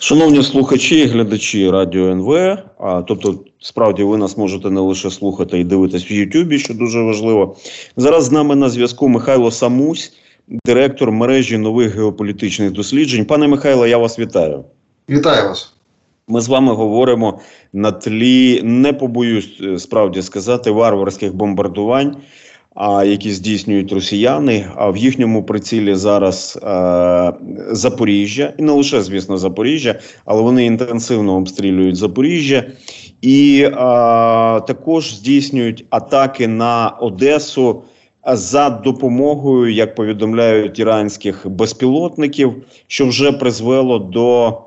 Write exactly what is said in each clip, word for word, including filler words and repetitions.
Шановні слухачі і глядачі Радіо ен ве, а, тобто, справді, ви нас можете не лише слухати і дивитись в Ютубі, що дуже важливо. Зараз з нами на зв'язку Михайло Самусь, директор мережі нових геополітичних досліджень. Пане Михайло, я вас вітаю. Вітаю вас. Ми з вами говоримо на тлі, не побоюсь справді сказати, варварських бомбардувань, а які здійснюють росіяни, а в їхньому прицілі зараз а, Запоріжжя, і не лише, звісно, Запоріжжя, але вони інтенсивно обстрілюють Запоріжжя, і а, також здійснюють атаки на Одесу за допомогою, як повідомляють, іранських безпілотників, що вже призвело до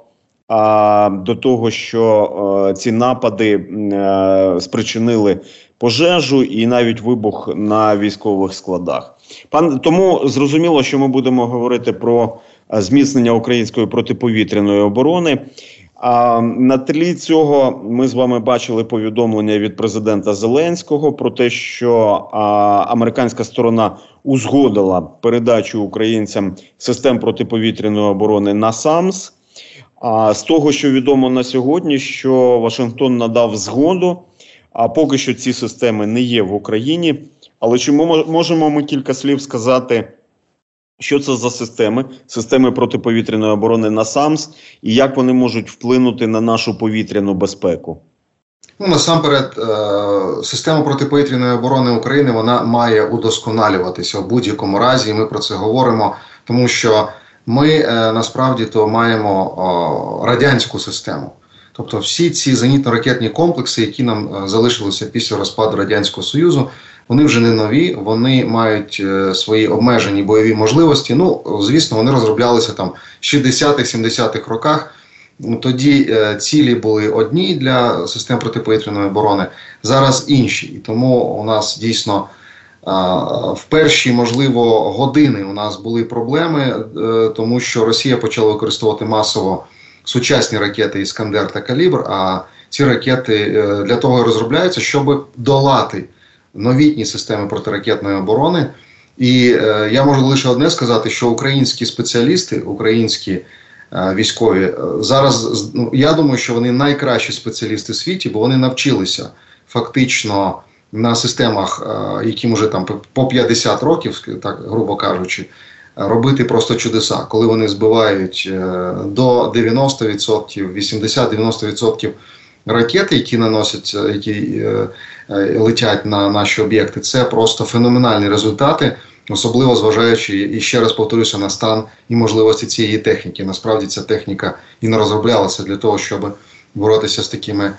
А, до того, що а, ці напади а, спричинили пожежу і навіть вибух на військових складах. Пан, тому зрозуміло, що ми будемо говорити про а, зміцнення української протиповітряної оборони. А на тлі цього ми з вами бачили повідомлення від президента Зеленського про те, що а, американська сторона узгодила передачу українцям систем протиповітряної оборони на САМС. А з того, що відомо на сьогодні, що Вашингтон надав згоду, а поки що ці системи не є в Україні. Але чи ми можемо ми кілька слів сказати, що це за системи, системи протиповітряної оборони на САМС, і як вони можуть вплинути на нашу повітряну безпеку? Ну, насамперед, система протиповітряної оборони України, вона має удосконалюватися в будь-якому разі, і ми про це говоримо, тому що ми насправді то маємо о, радянську систему. Тобто всі ці зенітно-ракетні комплекси, які нам залишилися після розпаду Радянського Союзу, вони вже не нові, вони мають е, свої обмежені бойові можливості. Ну, звісно, вони розроблялися там в шістдесятих-сімдесятих роках. Тоді е, цілі були одні для систем протиповітряної оборони, зараз інші. І тому у нас дійсно в перші, можливо, години у нас були проблеми, тому що Росія почала використовувати масово сучасні ракети «Іскандер» та «Калібр», а ці ракети для того і розробляються, щоб долати новітні системи протиракетної оборони. І я можу лише одне сказати, що українські спеціалісти, українські військові, зараз, ну, я думаю, що вони найкращі спеціалісти в світі, бо вони навчилися фактично на системах, яким вже там по п'ятдесят років, так грубо кажучи, робити просто чудеса, коли вони збивають до дев'яноста відсотків, вісімдесят-дев'яносто відсотків ракети, які наносять, які летять на наші об'єкти. Це просто феноменальні результати, особливо зважаючи, і ще раз повторюся, на стан і можливості цієї техніки. Насправді ця техніка і не розроблялася для того, щоб боротися з такими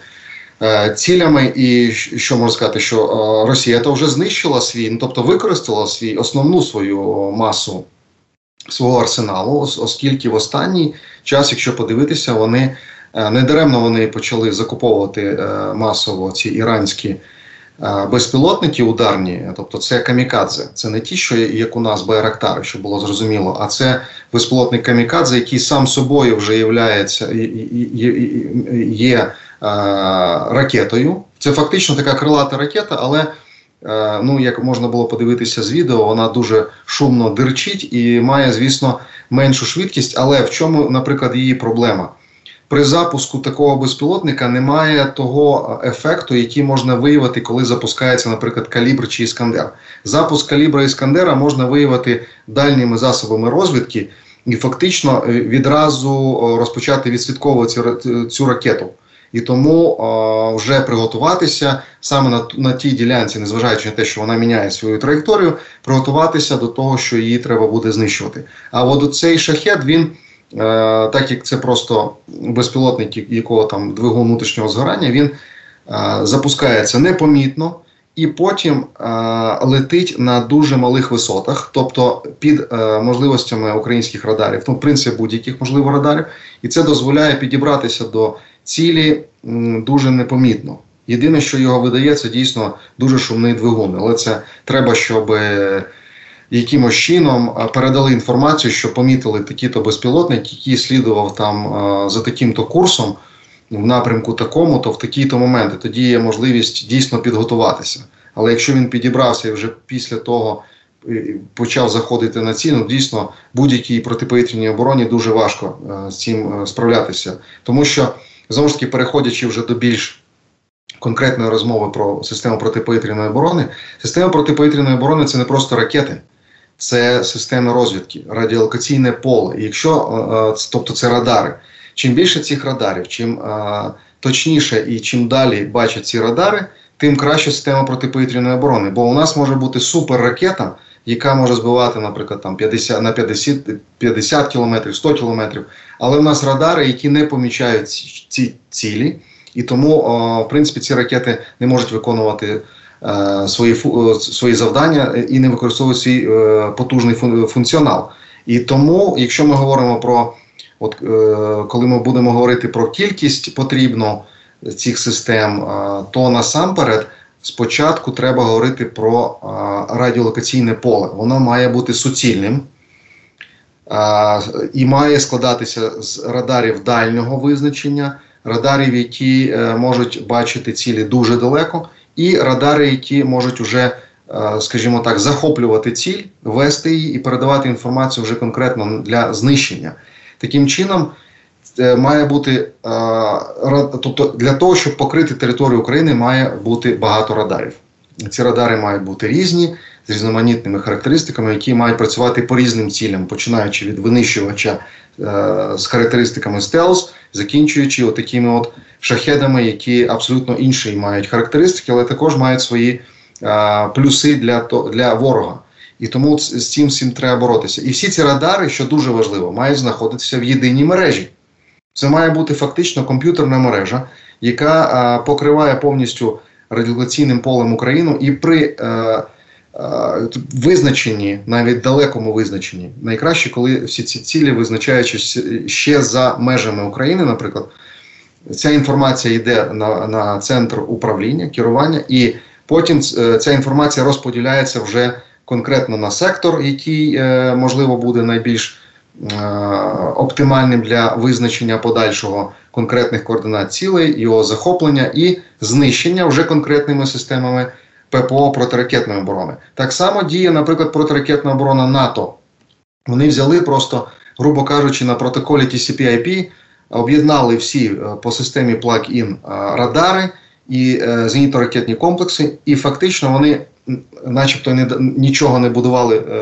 цілями. І що можна сказати, що Росія то вже знищила свій, ну, тобто використала свій основну свою масу свого арсеналу, оскільки в останній час, якщо подивитися, вони недаремно вони почали закуповувати масово ці іранські безпілотники ударні, тобто це камікадзе. Це не ті, що як у нас байрактари, що було зрозуміло, а це безпілотник камікадзе, який сам собою вже являється, є, є ракетою. Це фактично така крилата ракета, але, ну, як можна було подивитися з відео, вона дуже шумно дирчить і має, звісно, меншу швидкість. Але в чому, наприклад, її проблема? При запуску такого безпілотника немає того ефекту, який можна виявити, коли запускається, наприклад, «Калібр» чи «Іскандер». Запуск «Калібра» і «Іскандера» можна виявити дальніми засобами розвідки і фактично відразу розпочати відслідковувати цю ракету. І тому о, вже приготуватися саме на, на тій ділянці, незважаючи на те, що вона міняє свою траєкторію, приготуватися до того, що її треба буде знищувати. А от цей шахед, він, е, так як це просто безпілотник, якого там двигун внутрішнього згорання, він е, запускається непомітно і потім е, летить на дуже малих висотах, тобто під е, можливостями українських радарів, ну, в принципі, будь-яких можливо радарів, і це дозволяє підібратися до цілі м, дуже непомітно. Єдине, що його видає, це дійсно дуже шумний двигун, але це треба, щоб е, якимось чином е, передали інформацію, що помітили такі-то безпілотник, який слідував там е, за таким-то курсом, в напрямку такому, то в такі-то моменти. Тоді є можливість дійсно підготуватися. Але якщо він підібрався і вже після того почав заходити на ціль, ну, дійсно, будь-якій протиповітряній обороні дуже важко е, з цим е, справлятися. Тому що, знову ж таки, переходячи вже до більш конкретної розмови про систему протиповітряної оборони, система протиповітряної оборони – це не просто ракети, це системи розвідки, радіолокаційне поле. І якщо, е, тобто це радари. Чим більше цих радарів, чим е, точніше і чим далі бачать ці радари, тим краще система протиповітряної оборони. Бо у нас може бути суперракета, яка може збивати, наприклад, там п'ятдесят, на п'ятдесят, п'ятдесят кілометрів, сто кілометрів. Але в нас радари, які не помічають ці цілі, і тому, о, в принципі, ці ракети не можуть виконувати е, свої, фу, свої завдання і не використовують свій е, потужний фун, функціонал. І тому, якщо ми говоримо про, от, е, коли ми будемо говорити про кількість потрібну цих систем, е, то насамперед спочатку треба говорити про а, радіолокаційне поле. Воно має бути суцільним а, і має складатися з радарів дальнього визначення, радарів, які а, можуть бачити цілі дуже далеко, і радари, які можуть вже, а, скажімо так, захоплювати ціль, вести її і передавати інформацію вже конкретно для знищення. Таким чином, має бути, тобто для того, щоб покрити територію України, має бути багато радарів. Ці радари мають бути різні, з різноманітними характеристиками, які мають працювати по різним цілям, починаючи від винищувача з характеристиками стелс, закінчуючи отакими от шахедами, які абсолютно інші мають характеристики, але також мають свої плюси для, для ворога. І тому з цим всім треба боротися. І всі ці радари, що дуже важливо, мають знаходитися в єдиній мережі. Це має бути фактично комп'ютерна мережа, яка а, покриває повністю радіолокаційним полем Україну, і при а, а, визначенні, навіть далекому визначенні, найкраще, коли всі ці цілі визначаючись ще за межами України, наприклад, ця інформація йде на, на центр управління, керування, і потім ця інформація розподіляється вже конкретно на сектор, який, е, можливо, буде найбільш оптимальним для визначення подальшого конкретних координат цілей, його захоплення і знищення вже конкретними системами ППО протиракетної оборони. Так само діє, наприклад, протиракетна оборона НАТО. Вони взяли просто, грубо кажучи, на протоколі Ті Сі Пі Ай Пі, об'єднали всі по системі Plug-in радари і зенітно-ракетні комплекси, і фактично вони начебто не, нічого не будували е,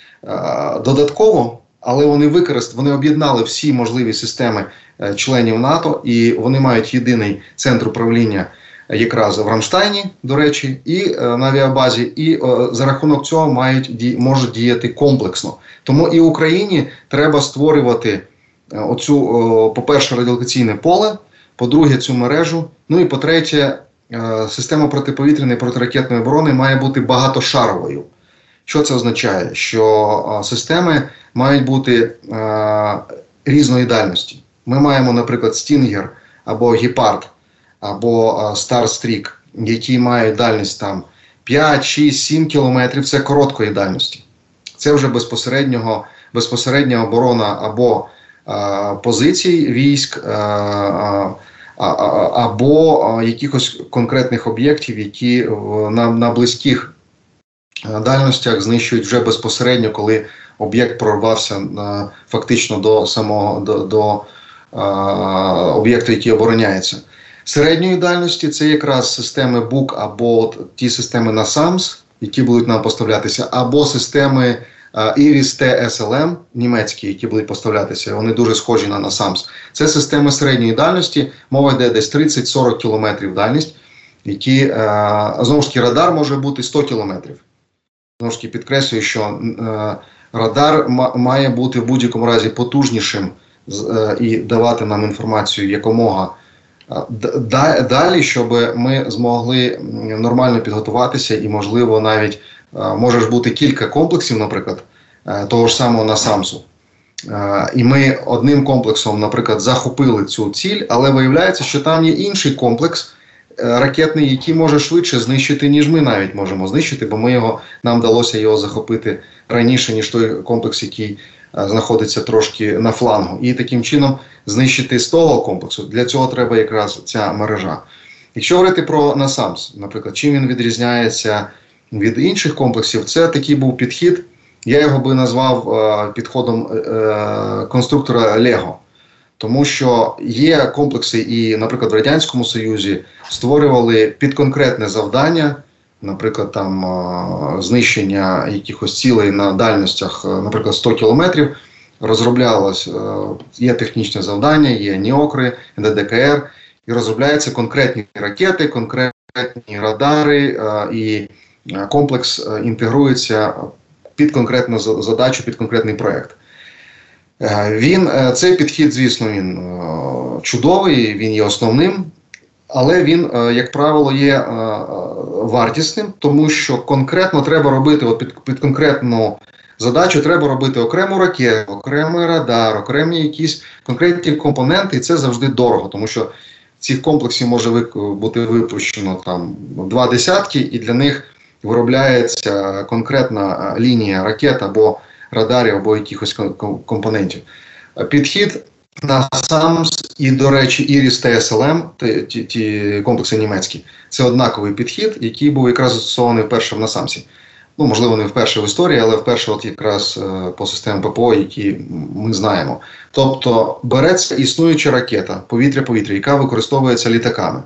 е, додатково, але вони використали, вони об'єднали всі можливі системи е, членів НАТО, і вони мають єдиний центр управління якраз в Рамштайні, до речі, і е, на авіабазі, і е, за рахунок цього мають, ді, можуть діяти комплексно. Тому і Україні треба створювати е, оцю, е, по-перше, радіолокаційне поле, по-друге, цю мережу, ну і по-третє, е, система протиповітряної протиракетної оборони має бути багатошаровою. Що це означає? Що е, системи мають бути е, різної дальності. Ми маємо, наприклад, Стінгер або Гепард, або е, Старстрік, які мають дальність там п'ять, шість, сім кілометрів, це короткої дальності. Це вже безпосереднього, безпосередня оборона або е, позицій військ, е, е, або якихось конкретних об'єктів, які на, на близьких дальностях знищують вже безпосередньо, коли об'єкт прорвався на, фактично до самого до, до об'єкту, який обороняється. Середньої дальності це якраз системи БУК або от, ті системи NASAMS, які будуть нам поставлятися, або системи Іріс Т С Л М німецькі, які будуть поставлятися, вони дуже схожі на NASAMS. Це системи середньої дальності, мова йде десь тридцять-сорок кілометрів дальність, які, е, знову ж таки, радар може бути сто кілометрів. Знову ж таки, підкреслюю, що е, радар має бути в будь-якому разі потужнішим е, і давати нам інформацію якомога е, далі, щоб ми змогли нормально підготуватися і, можливо, навіть може ж бути кілька комплексів, наприклад, того ж самого насамсу. І ми одним комплексом, наприклад, захопили цю ціль, але виявляється, що там є інший комплекс ракетний, який може швидше знищити, ніж ми навіть можемо знищити, бо ми його, нам вдалося його захопити раніше, ніж той комплекс, який знаходиться трошки на флангу. І таким чином знищити з того комплексу. Для цього треба якраз ця мережа. Якщо говорити про насамс, наприклад, чим він відрізняється від інших комплексів, це такий був підхід, я його би назвав е, підходом е, конструктора Лего. Тому що є комплекси і, наприклад, в Радянському Союзі створювали під конкретне завдання, наприклад, там е, знищення якихось цілей на дальностях, е, наприклад, сто кілометрів, розроблялось, е, є технічне завдання, є НІОКРи, Н Д Д К Р, і розробляються конкретні ракети, конкретні радари, е, і комплекс е, інтегрується під конкретну задачу, під конкретний проєкт. Він, цей підхід, звісно, він чудовий, він є основним, але він, як правило, є вартісним, тому що конкретно треба робити, от під, під конкретну задачу треба робити окрему ракету, окремий радар, окремі якісь конкретні компоненти, і це завжди дорого, тому що цих комплексів може бути випущено там два десятки, і для них виробляється конкретна лінія ракет або радарів, або якихось компонентів. Підхід на САМС і, до речі, ІРІС та С Л М, ті, ті комплекси німецькі, це однаковий підхід, який був якраз застосований вперше в НАСАМСі. Ну, можливо, не вперше в історії, але вперше от якраз е, по системам П П О, які ми знаємо. Тобто береться існуюча ракета, повітря-повітря, яка використовується літаками.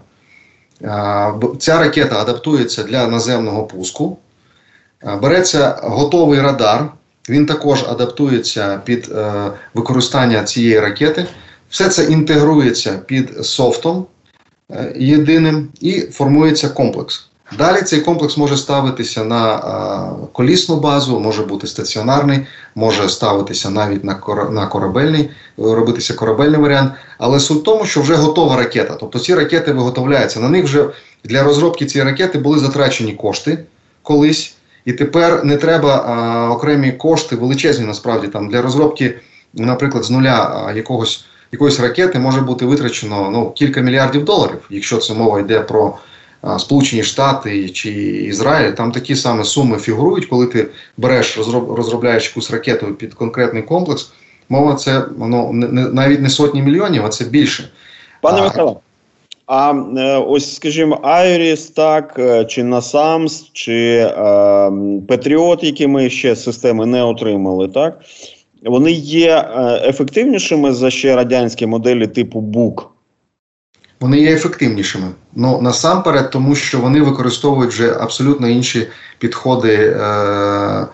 Е, ця ракета адаптується для наземного пуску, е, береться готовий радар, він також адаптується під е, використання цієї ракети. Все це інтегрується під софтом е, єдиним і формується комплекс. Далі цей комплекс може ставитися на е, колісну базу, може бути стаціонарний, може ставитися навіть на, кор, на корабельний, робитися корабельний варіант. Але суть в тому, що вже готова ракета. Тобто ці ракети виготовляються. На них вже для розробки цієї ракети були затрачені кошти колись. І тепер не треба а, окремі кошти, величезні насправді, там для розробки, наприклад, з нуля а, якогось, якоїсь ракети може бути витрачено ну, кілька мільярдів доларів, якщо це мова йде про а, Сполучені Штати чи Ізраїль. Там такі саме суми фігурують, коли ти береш, розроб, розробляєш якусь ракету під конкретний комплекс, мова це ну, не, не, навіть не сотні мільйонів, а це більше. Пане Михайло, а ось, скажімо, Айріс, так, чи НАСАМС, чи е, Петріот, які ми ще системи не отримали, так, вони є ефективнішими за ще радянські моделі типу БУК? Вони є ефективнішими. Ну, насамперед, тому що вони використовують вже абсолютно інші підходи е, е,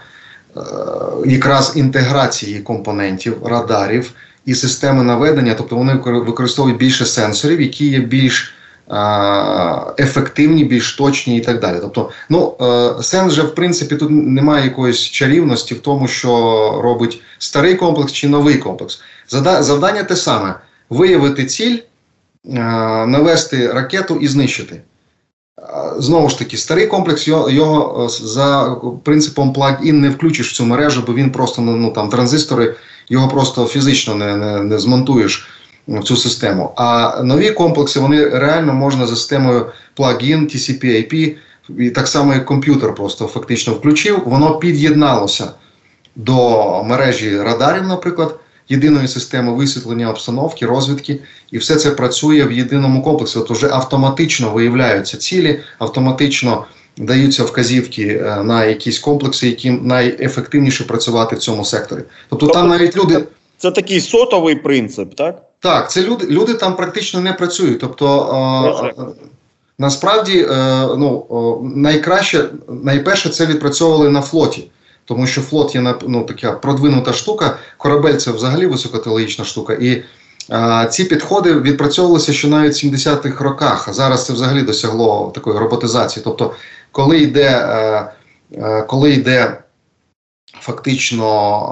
якраз інтеграції компонентів, радарів і системи наведення, тобто вони використовують більше сенсорів, які є більш е, ефективні, більш точні і так далі. Тобто, ну, е, сенс же, в принципі, тут немає якоїсь чарівності в тому, що робить старий комплекс чи новий комплекс. Зада, завдання те саме – виявити ціль, е, навести ракету і знищити. Знову ж таки, старий комплекс, його, його за принципом plug-in не включиш в цю мережу, бо він просто, ну, там, транзистори, його просто фізично не, не, не змонтуєш в цю систему. А нові комплекси, вони реально можна за системою plug-in, Ті Сі Пі Ай Пі, і так само як комп'ютер просто фактично включив, воно під'єдналося до мережі радарів, наприклад, єдиної системи висвітлення обстановки, розвідки, і все це працює в єдиному комплексі. Тобто вже автоматично виявляються цілі, автоматично даються вказівки на якісь комплекси, які найефективніше працювати в цьому секторі. Тобто, тобто там навіть люди... Це такий сотовий принцип, так? Так, це люди, люди там практично не працюють. Тобто, е, насправді, е, ну, найкраще, найперше це відпрацьовували на флоті. Тому що флот є, ну, така продвинута штука, корабель – це взагалі високотехнологічна штука. І а, ці підходи відпрацьовувалися ще навіть в сімдесятих роках, а зараз це взагалі досягло такої роботизації. Тобто, коли йде, а, а, коли йде фактично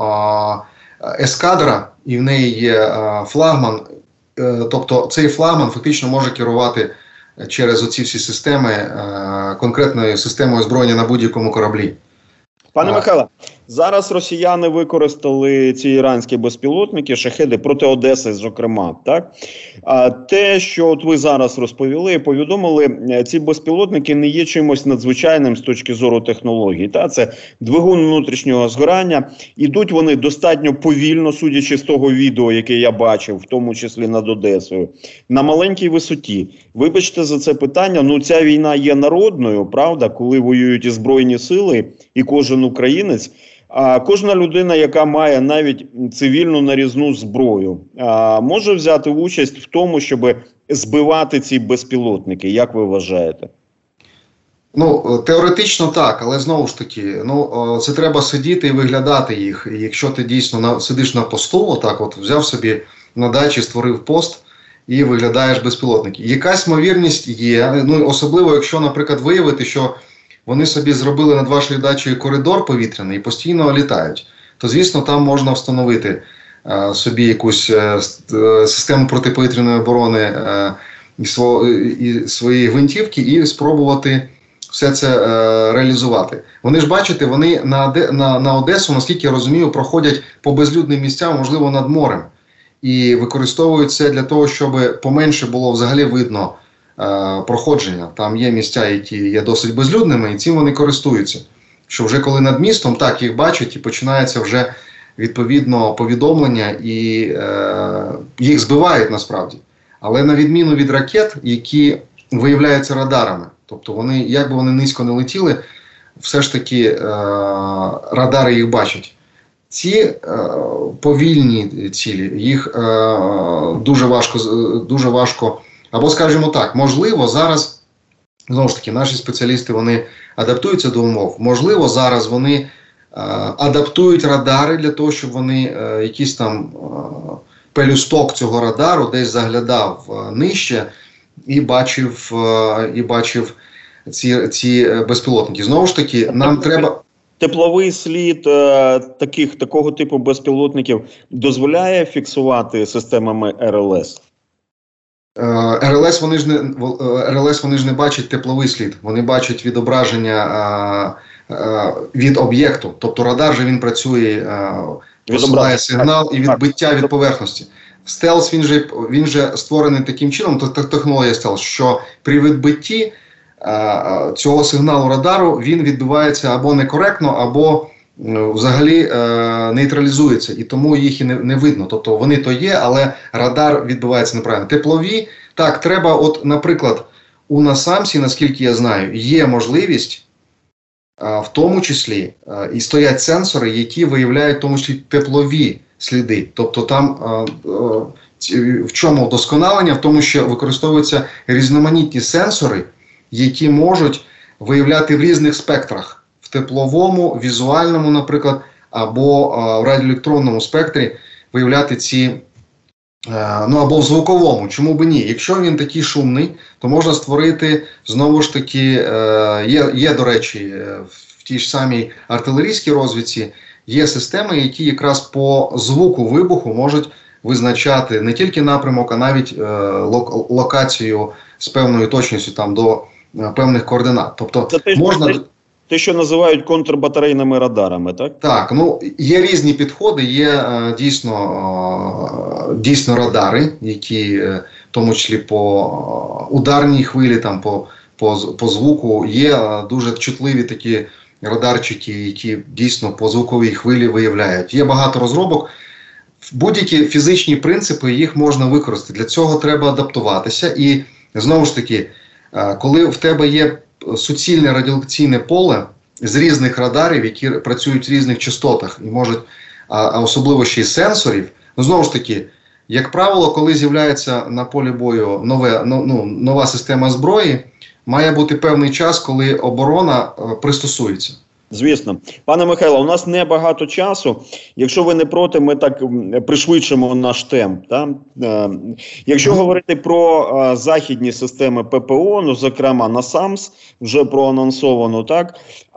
а, ескадра, і в неї є а, флагман, а, тобто цей флагман фактично може керувати через оці всі системи а, конкретною системою озброєння на будь-якому кораблі. Пане Михайло, Зараз росіяни використали ці іранські безпілотники, шахеди проти Одеси, зокрема. Так? А те, що от ви зараз розповіли, повідомили, ці безпілотники не є чимось надзвичайним з точки зору технологій. Та? Це двигун внутрішнього згорання. Ідуть вони достатньо повільно, судячи з того відео, яке я бачив, в тому числі над Одесою, на маленькій висоті. Вибачте за це питання, ну ця війна є народною, правда, коли воюють і Збройні сили, і кожен українець. А кожна людина, яка має навіть цивільну нарізну зброю, а, може взяти участь в тому, щоб збивати ці безпілотники. Як ви вважаєте? Ну, теоретично так, але знову ж таки, ну, це треба сидіти і виглядати їх. І якщо ти дійсно на, сидиш на посту, отак от взяв собі на дачі, створив пост і виглядаєш безпілотники. Якась ймовірність є, ну, особливо якщо, наприклад, виявити, що вони собі зробили над вашою дачею коридор повітряний і постійно літають, то, звісно, там можна встановити е, собі якусь е, систему протиповітряної оборони е, і, сво, і свої гвинтівки і спробувати все це е, реалізувати. Вони ж, бачите, вони на, на, на Одесу, наскільки я розумію, проходять по безлюдним місцям, можливо, над морем. І використовують це для того, щоб поменше було взагалі видно е, проходження. Там є місця, які є досить безлюдними, і цим вони користуються. Що вже коли над містом, так, їх бачать, і починається вже відповідно повідомлення, і е, їх збивають насправді. Але на відміну від ракет, які виявляються радарами, тобто вони, як би вони низько не летіли, все ж таки е, радари їх бачать. Ці е, повільні цілі, їх е, дуже важко, дуже важко, або, скажімо так, можливо, зараз, знову ж таки, наші спеціалісти, вони адаптуються до умов, можливо, зараз вони е, адаптують радари для того, щоб вони е, якийсь там е, пелюсток цього радару десь заглядав е, нижче і бачив, е, і бачив ці, ці безпілотники. Знову ж таки, нам треба... Тепловий слід е, таких, такого типу безпілотників дозволяє фіксувати системами ар ел ес? Е, ар ел ес вони ж не, ар ел ес вони ж не бачать тепловий слід, вони бачать відображення е, е, від об'єкту. Тобто радар же він працює, е, посилає сигнал і відбиття від поверхності. Стелс, він же, він же створений таким чином, технологія стелс, що при відбитті цього сигналу радару він відбувається або некоректно, або взагалі е, нейтралізується, і тому їх і не, не видно. Тобто вони то є, але радар відбувається неправильно. Теплові, так, треба, от, наприклад, у Насамсі, наскільки я знаю, є можливість, е, в тому числі, е, і стоять сенсори, які виявляють в тому числі теплові сліди. Тобто там е, е, в чому вдосконалення? В тому, що використовуються різноманітні сенсори, які можуть виявляти в різних спектрах, в тепловому, візуальному, наприклад, або а, в радіоелектронному спектрі виявляти ці, а, ну або в звуковому, чому би ні. Якщо він такий шумний, то можна створити, знову ж таки, а, є, є, до речі, в тій ж самій артилерійській розвідці, є системи, які якраз по звуку вибуху можуть визначати не тільки напрямок, а навіть е, лок, локацію з певною точністю там до певних координат. Тобто це те, можна... те, те, що називають контрбатарейними радарами, так? Так, ну є різні підходи, є е, дійсно, е, дійсно радари, які е, в тому числі по е, ударній хвилі, там, по, по, по звуку, є е, дуже чутливі такі радарчики, які дійсно по звуковій хвилі виявляють. Є багато розробок. Будь-які фізичні принципи їх можна використати. Для цього треба адаптуватися. І знову ж таки, коли в тебе є суцільне радіолокаційне поле з різних радарів, які працюють в різних частотах, і можуть, а особливо ще й сенсорів, ну, знову ж таки, як правило, коли з'являється на полі бою нове, ну, нова система зброї, має бути певний час, коли оборона пристосується. Звісно. Пане Михайло, у нас небагато часу. Якщо ви не проти, ми так пришвидшимо наш темп. Так? Е, якщо mm-hmm. говорити про е, західні системи пе пе о, ну, зокрема, Насамс, вже проанонсовано, так?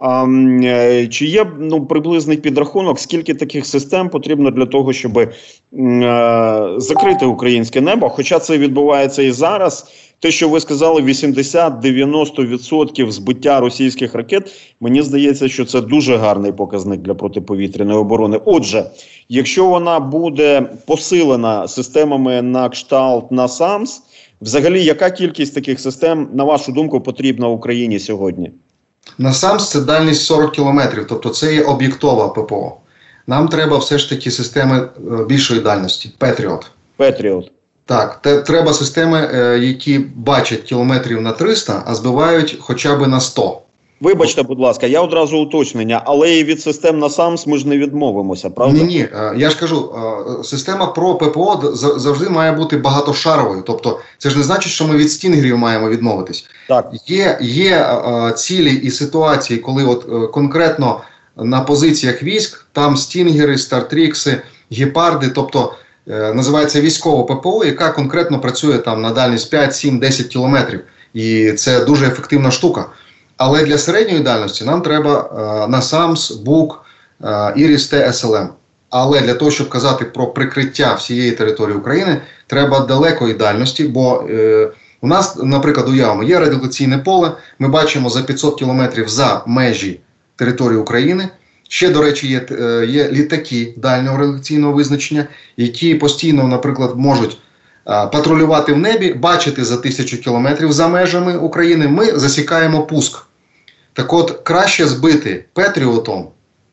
Е, чи є ну, приблизний підрахунок, скільки таких систем потрібно для того, щоб е, закрити українське небо? Хоча це відбувається і зараз, те, що ви сказали, вісімдесят-дев'яносто відсотків збиття російських ракет, мені здається, що це дуже гарний показник для протиповітряної оборони. Отже, якщо вона буде посилена системами на кшталт насамс, взагалі, яка кількість таких систем, на вашу думку, потрібна Україні сьогодні? Насамс це дальність сорок кілометрів, тобто це є об'єктова ППО. Нам треба все ж таки системи більшої дальності, Петріот. Петріот. Так, те, треба системи, е, які бачать кілометрів на триста, а збивають хоча б на сто. Вибачте, будь ласка, я одразу уточнення, але і від систем насамс ми ж не відмовимося, правда? Ні, ні, е, я ж кажу, е, система про ППО завжди має бути багатошаровою, тобто це ж не значить, що ми від стінгерів маємо відмовитись. Так. Є, є е, цілі і ситуації, коли от е, конкретно на позиціях військ, там стінгери, стартрікси, гепарди, тобто е, називається військова ППО, яка конкретно працює там на дальність п'ять, сім, десять кілометрів. І це дуже ефективна штука. Але для середньої дальності нам треба е, насамс, БУК, е, ІРІС-Т, ес ел ем. Але для того, щоб казати про прикриття всієї території України, треба далекої дальності, бо е, у нас, наприклад, уявимо, є радіолокаційне поле, ми бачимо за п'ятсот кілометрів за межі території України. Ще, до речі, є, є літаки дальнього радіолокаційного визначення, які постійно, наприклад, можуть а, патрулювати в небі, бачити за тисячу кілометрів за межами України. Ми засікаємо пуск. Так от, краще збити Петріотом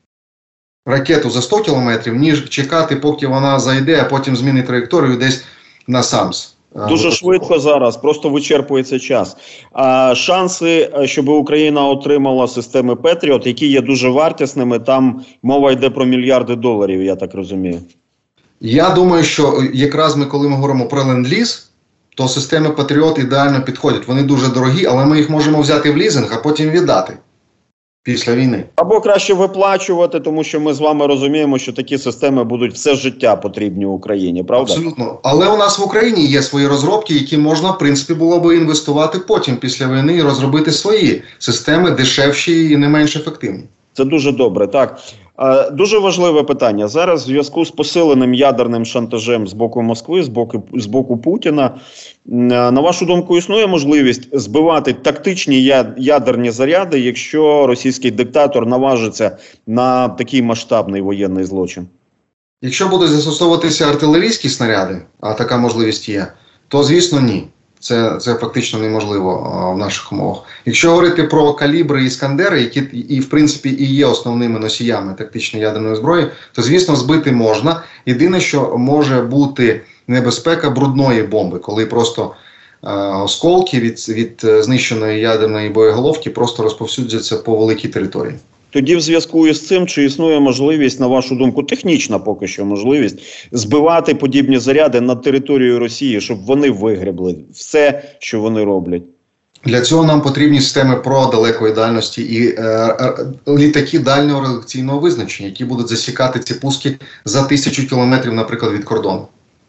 ракету за сто кілометрів, ніж чекати, поки вона зайде, а потім змінить траєкторію десь на САМС. Дуже швидко зараз, просто вичерпується час. А шанси, щоб Україна отримала системи Петріот, які є дуже вартісними, там мова йде про мільярди доларів, я так розумію. Я думаю, що якраз ми, коли ми говоримо про ленд-ліз, то системи Патріот ідеально підходять. Вони дуже дорогі, але ми їх можемо взяти в лізинг, а потім віддати після війни. Або краще виплачувати, тому що ми з вами розуміємо, що такі системи будуть все життя потрібні Україні, правда? Абсолютно. Але у нас в Україні є свої розробки, які можна, в принципі, було би інвестувати потім, після війни, і розробити свої системи, дешевші і не менш ефективні. Це дуже добре, так. Дуже важливе питання. Зараз в зв'язку з посиленим ядерним шантажем з боку Москви, з боку, з боку Путіна, на вашу думку, існує можливість збивати тактичні ядерні заряди, якщо російський диктатор наважиться на такий масштабний воєнний злочин? Якщо будуть застосовуватися артилерійські снаряди, а така можливість є, то, звісно, ні. Це, це фактично неможливо а, в наших умовах. Якщо говорити про калібри і іскандери, які і, в принципі, і є основними носіями тактичної ядерної зброї, то, звісно, збити можна. Єдине, що може бути небезпека брудної бомби, коли просто а, осколки від, від знищеної ядерної боєголовки просто розповсюджуються по великій території. Тоді в зв'язку із цим, чи існує можливість, на вашу думку, технічна поки що можливість, збивати подібні заряди на територію Росії, щоб вони вигребли все, що вони роблять? Для цього нам потрібні системи ПРО далекої дальності і е, е, літаки дальнього радіолокаційного визначення, які будуть засікати ці пуски за тисячу кілометрів, наприклад, від кордону.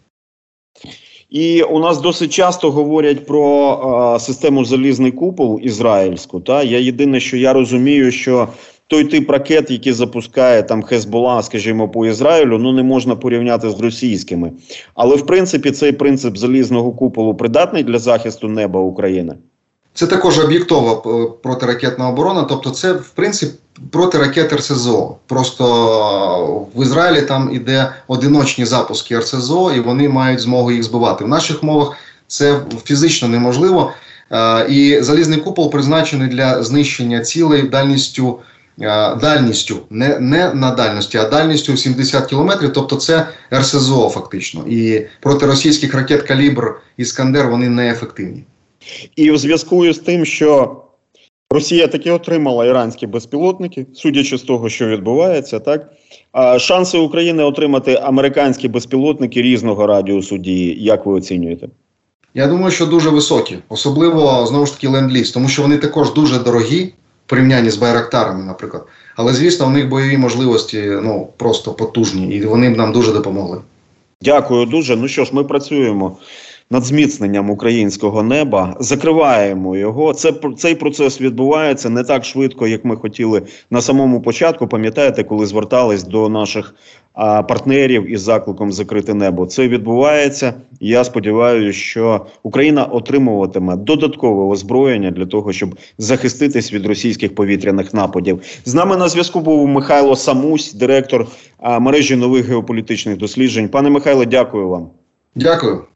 І у нас досить часто говорять про а, систему «Залізний купол» ізраїльську. Та? Я єдине, що я розумію, що той тип ракет, які запускає там Хезбола, скажімо, по Ізраїлю, ну не можна порівняти з російськими. Але, в принципі, цей принцип залізного куполу придатний для захисту неба України? Це також об'єктова протиракетна оборона, тобто це, в принципі, протиракет ар ес зет о. Просто в Ізраїлі там іде одиночні запуски ар ес зет о, і вони мають змогу їх збивати. В наших умовах це фізично неможливо. І залізний купол призначений для знищення цілей дальністю, дальністю, не, не на дальності, а дальністю сімдесят кілометрів, тобто це ар ес зет о фактично. І проти російських ракет «Калібр» і «Іскандер» вони неефективні. І в зв'язку із тим, що Росія таки отримала іранські безпілотники, судячи з того, що відбувається, так? А шанси України отримати американські безпілотники різного радіусу дії, як ви оцінюєте? Я думаю, що дуже високі. Особливо, знову ж таки, ленд-ліз, тому що вони також дуже дорогі в порівнянні з байрактарами, наприклад. Але, звісно, у них бойові можливості ну, просто потужні, і вони б нам дуже допомогли. Дякую дуже. Ну що ж, ми працюємо над зміцненням українського неба, закриваємо його. Це, цей процес відбувається не так швидко, як ми хотіли на самому початку. Пам'ятаєте, коли звертались до наших а, партнерів із закликом закрити небо? Це відбувається. Я сподіваюся, що Україна отримуватиме додаткове озброєння для того, щоб захиститись від російських повітряних нападів. З нами на зв'язку був Михайло Самусь, директор а, мережі нових геополітичних досліджень. Пане Михайле, дякую вам. Дякую.